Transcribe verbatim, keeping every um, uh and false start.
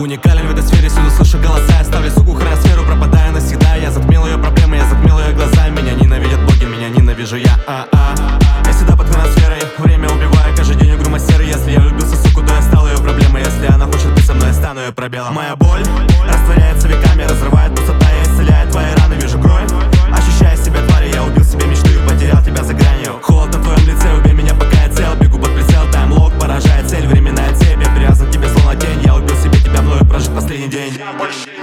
Уникален в этой сфере, всюду слышу голоса. Я ставлю суку хроносферу, пропадая навсегда. Я затмил ее проблемы, я затмил ее глаза. Меня ненавидят боги, меня ненавижу я. А-а. Я всегда под хроносферой, время убиваю, каждый день игру мастеры. Если я влюбился в суку, то я стал ее проблемой. Если она хочет быть со мной, я стану ее пробелом. Моя боль растворяется веками, разрывает пустота, я исцеляю твои раны, вижу кровь. Ощущая себя тварью, я убил себе мечту и потерял тебя за гранью. Холод на твоем лице, убей меня пока я цел. Бегу под прицел, таймлок поражает цель. Временная цепь, я привязан к тебе словно тень. Я убил себе тебя, мною прожит последний день.